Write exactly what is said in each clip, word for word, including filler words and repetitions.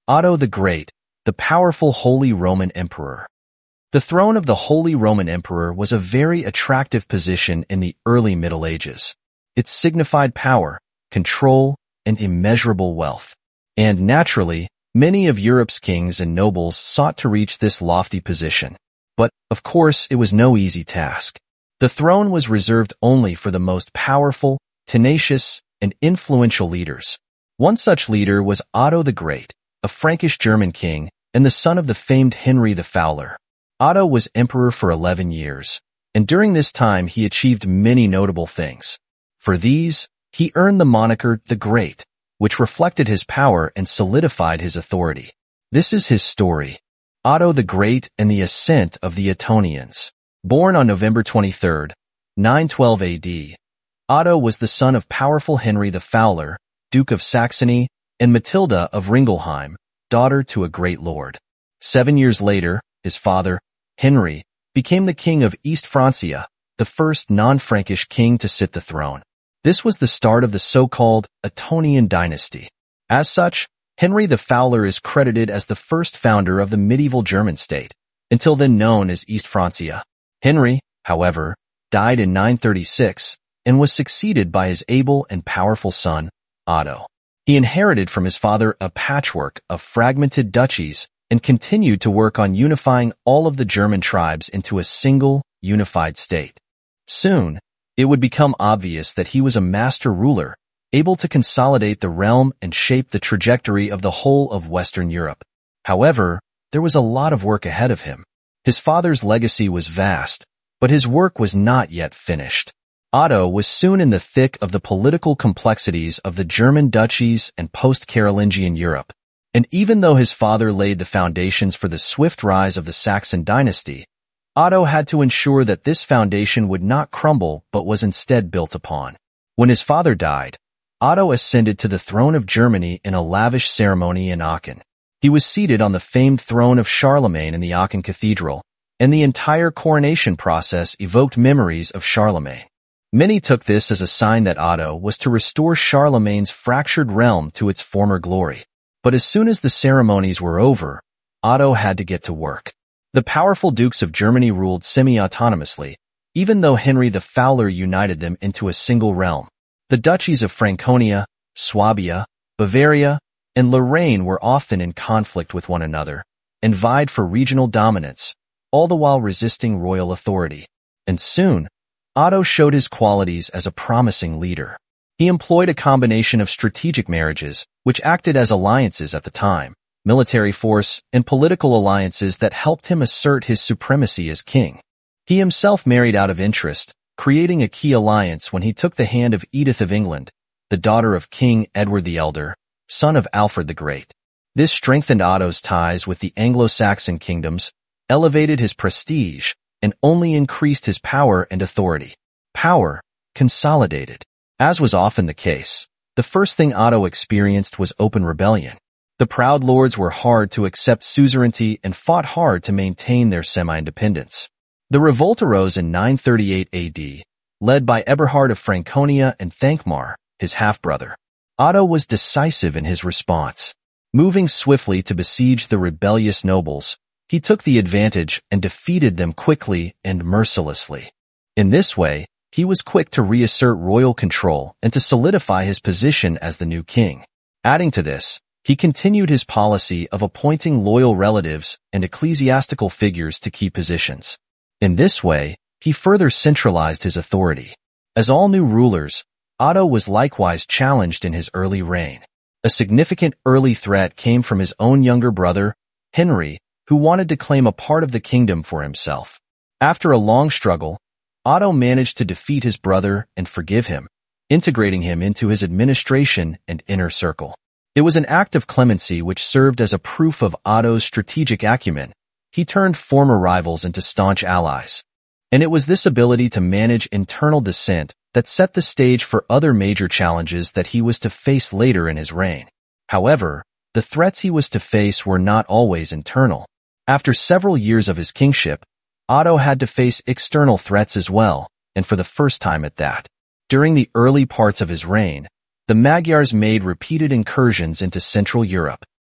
Otto the Great, the powerful Holy Roman Emperor. The throne of the Holy Roman Emperor was a very attractive position in the early Middle Ages. It signified power, control, and immeasurable wealth. And naturally, many of Europe's kings and nobles sought to reach this lofty position. But, of course, it was no easy task. The throne was reserved only for the most powerful, tenacious, and influential leaders. One such leader was Otto the Great, a Frankish German king and the son of the famed Henry the Fowler. Otto was emperor for eleven years, and during this time he achieved many notable things. For these, he earned the moniker the Great, which reflected his power and solidified his authority. This is his story. Otto the Great and the Ascent of the Ottonians. Born on November twenty-third, nine twelve A D, Otto was the son of powerful Henry the Fowler, Duke of Saxony, and Matilda of Ringelheim, daughter to a great lord. Seven years later, his father, Henry, became the king of East Francia, the first non-Frankish king to sit the throne. This was the start of the so-called Ottonian dynasty. As such, Henry the Fowler is credited as the first founder of the medieval German state, until then known as East Francia. Henry, however, died in nine thirty-six and was succeeded by his able and powerful son, Otto. He inherited from his father a patchwork of fragmented duchies and continued to work on unifying all of the German tribes into a single, unified state. Soon, it would become obvious that he was a master ruler, able to consolidate the realm and shape the trajectory of the whole of Western Europe. However, there was a lot of work ahead of him. His father's legacy was vast, but his work was not yet finished. Otto was soon in the thick of the political complexities of the German duchies and post-Carolingian Europe. And even though his father laid the foundations for the swift rise of the Saxon dynasty, Otto had to ensure that this foundation would not crumble but was instead built upon. When his father died, Otto ascended to the throne of Germany in a lavish ceremony in Aachen. He was seated on the famed throne of Charlemagne in the Aachen Cathedral, and the entire coronation process evoked memories of Charlemagne. Many took this as a sign that Otto was to restore Charlemagne's fractured realm to its former glory. But as soon as the ceremonies were over, Otto had to get to work. The powerful dukes of Germany ruled semi-autonomously, even though Henry the Fowler united them into a single realm. The duchies of Franconia, Swabia, Bavaria, and Lorraine were often in conflict with one another and vied for regional dominance, all the while resisting royal authority. And soon, Otto showed his qualities as a promising leader. He employed a combination of strategic marriages, which acted as alliances at the time, military force, and political alliances that helped him assert his supremacy as king. He himself married out of interest, creating a key alliance when he took the hand of Edith of England, the daughter of King Edward the Elder, son of Alfred the Great. This strengthened Otto's ties with the Anglo-Saxon kingdoms, elevated his prestige, and only increased his power and authority. Power consolidated. As was often the case, the first thing Otto experienced was open rebellion. The proud lords were hard to accept suzerainty and fought hard to maintain their semi-independence. The revolt arose in nine thirty-eight A D, led by Eberhard of Franconia and Thankmar, his half-brother. Otto was decisive in his response. Moving swiftly to besiege the rebellious nobles, he took the advantage and defeated them quickly and mercilessly. In this way, he was quick to reassert royal control and to solidify his position as the new king. Adding to this, he continued his policy of appointing loyal relatives and ecclesiastical figures to key positions. In this way, he further centralized his authority. As all new rulers, Otto was likewise challenged in his early reign. A significant early threat came from his own younger brother, Henry, who wanted to claim a part of the kingdom for himself. After a long struggle, Otto managed to defeat his brother and forgive him, integrating him into his administration and inner circle. It was an act of clemency which served as a proof of Otto's strategic acumen. He turned former rivals into staunch allies. And it was this ability to manage internal dissent that set the stage for other major challenges that he was to face later in his reign. However, the threats he was to face were not always internal. After several years of his kingship, Otto had to face external threats as well, and for the first time at that. During the early parts of his reign, the Magyars made repeated incursions into Central Europe.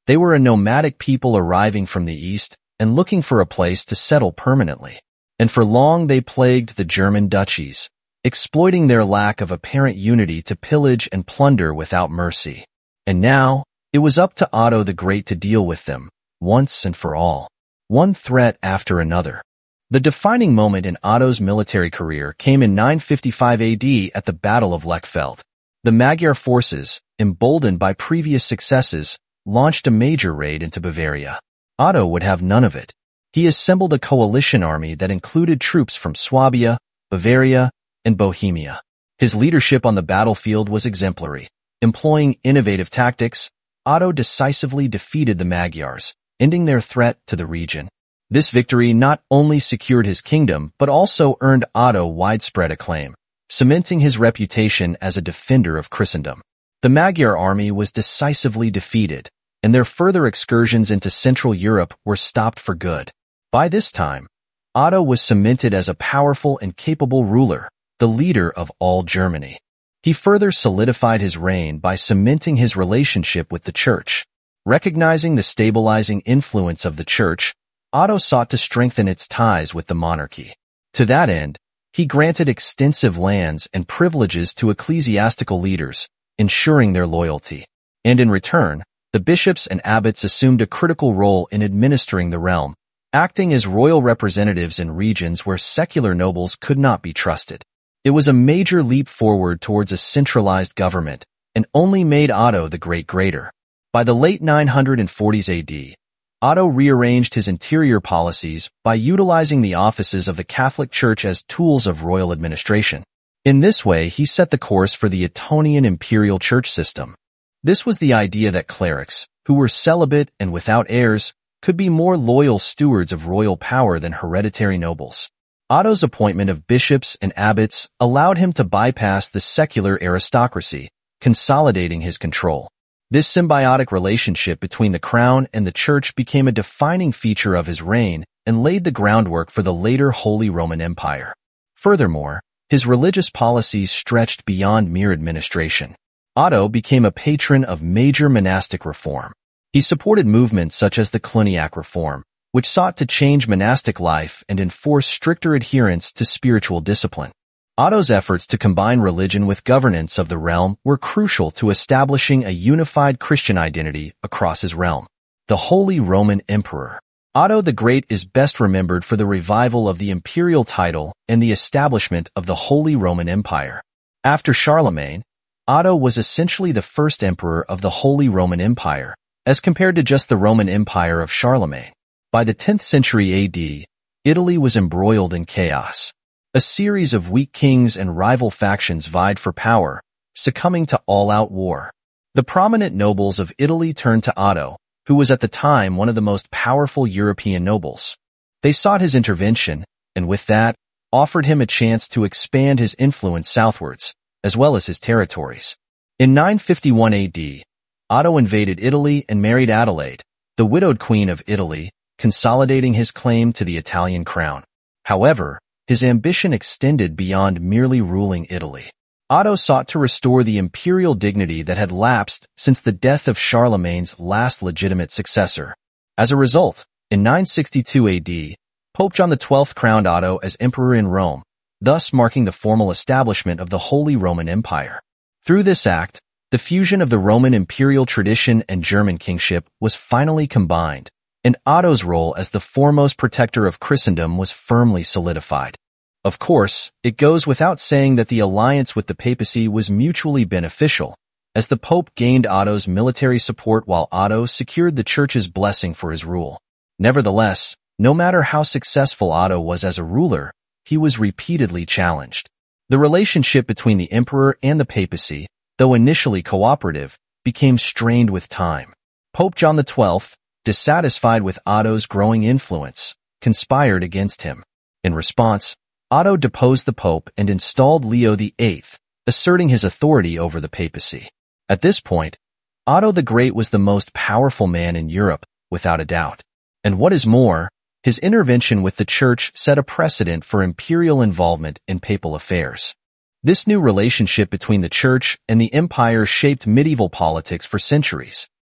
They were a nomadic people arriving from the east and looking for a place to settle permanently. And for long they plagued the German duchies, exploiting their lack of apparent unity to pillage and plunder without mercy. And now, it was up to Otto the Great to deal with them, once and for all. One threat after another. The defining moment in Otto's military career came in nine fifty-five A D at the Battle of Lechfeld. The Magyar forces, emboldened by previous successes, launched a major raid into Bavaria. Otto would have none of it. He assembled a coalition army that included troops from Swabia, Bavaria, and Bohemia. His leadership on the battlefield was exemplary. Employing innovative tactics, Otto decisively defeated the Magyars, ending their threat to the region. This victory not only secured his kingdom, but also earned Otto widespread acclaim, cementing his reputation as a defender of Christendom. The Magyar army was decisively defeated, and their further excursions into Central Europe were stopped for good. By this time, Otto was cemented as a powerful and capable ruler, the leader of all Germany. He further solidified his reign by cementing his relationship with the Church. Recognizing the stabilizing influence of the Church, Otto sought to strengthen its ties with the monarchy. To that end, he granted extensive lands and privileges to ecclesiastical leaders, ensuring their loyalty. And in return, the bishops and abbots assumed a critical role in administering the realm, acting as royal representatives in regions where secular nobles could not be trusted. It was a major leap forward towards a centralized government, and only made Otto the Great greater. By the late nine forties A D, Otto rearranged his interior policies by utilizing the offices of the Catholic Church as tools of royal administration. In this way, he set the course for the Ottonian imperial church system. This was the idea that clerics, who were celibate and without heirs, could be more loyal stewards of royal power than hereditary nobles. Otto's appointment of bishops and abbots allowed him to bypass the secular aristocracy, consolidating his control. This symbiotic relationship between the crown and the church became a defining feature of his reign and laid the groundwork for the later Holy Roman Empire. Furthermore, his religious policies stretched beyond mere administration. Otto became a patron of major monastic reform. He supported movements such as the Cluniac Reform, which sought to change monastic life and enforce stricter adherence to spiritual discipline. Otto's efforts to combine religion with governance of the realm were crucial to establishing a unified Christian identity across his realm. The Holy Roman Emperor. Otto the Great is best remembered for the revival of the imperial title and the establishment of the Holy Roman Empire. After Charlemagne, Otto was essentially the first emperor of the Holy Roman Empire, as compared to just the Roman Empire of Charlemagne. By the tenth century A D, Italy was embroiled in chaos. A series of weak kings and rival factions vied for power, succumbing to all-out war. The prominent nobles of Italy turned to Otto, who was at the time one of the most powerful European nobles. They sought his intervention, and with that, offered him a chance to expand his influence southwards, as well as his territories. In nine fifty-one A D, Otto invaded Italy and married Adelaide, the widowed queen of Italy, consolidating his claim to the Italian crown. However, his ambition extended beyond merely ruling Italy. Otto sought to restore the imperial dignity that had lapsed since the death of Charlemagne's last legitimate successor. As a result, in nine sixty-two A D, Pope John the twelfth crowned Otto as emperor in Rome, thus marking the formal establishment of the Holy Roman Empire. Through this act, the fusion of the Roman imperial tradition and German kingship was finally combined, and Otto's role as the foremost protector of Christendom was firmly solidified. Of course, it goes without saying that the alliance with the papacy was mutually beneficial, as the Pope gained Otto's military support while Otto secured the Church's blessing for his rule. Nevertheless, no matter how successful Otto was as a ruler, he was repeatedly challenged. The relationship between the emperor and the papacy, though initially cooperative, became strained with time. Pope John the twelfth, dissatisfied with Otto's growing influence, conspired against him. In response, Otto deposed the Pope and installed Leo the eighth, asserting his authority over the papacy. At this point, Otto the Great was the most powerful man in Europe, without a doubt. And what is more, his intervention with the Church set a precedent for imperial involvement in papal affairs. This new relationship between the Church and the Empire shaped medieval politics for centuries.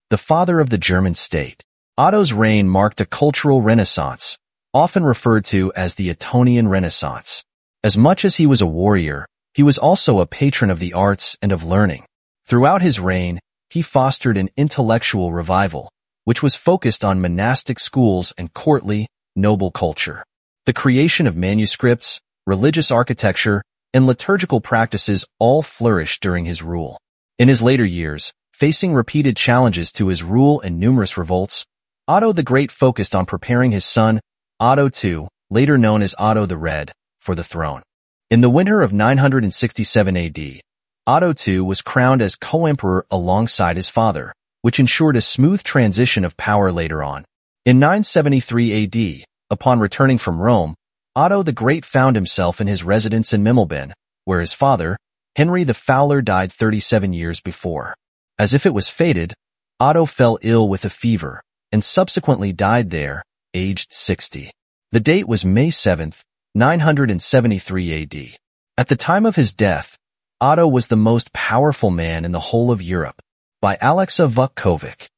the father of the German state. Otto's reign marked a cultural renaissance, often referred to as the Ottonian Renaissance. As much as he was a warrior, he was also a patron of the arts and of learning. Throughout his reign, he fostered an intellectual revival, which was focused on monastic schools and courtly, noble culture. The creation of manuscripts, religious architecture, and liturgical practices all flourished during his rule. In his later years, facing repeated challenges to his rule and numerous revolts, Otto the Great focused on preparing his son, Otto the Second, later known as Otto the Red, for the throne. In the winter of nine hundred sixty-seven A D, Otto the Second was crowned as co-emperor alongside his father, which ensured a smooth transition of power later on. In nine seventy-three A D, upon returning from Rome, Otto the Great found himself in his residence in Milbenben, where his father, Henry the Fowler, died thirty-seven years before. As if it was fated, Otto fell ill with a fever, and subsequently died there, aged sixty. The date was May seventh, nine hundred seventy-three A D. At the time of his death, Otto was the most powerful man in the whole of Europe. By Alexa Vukovic.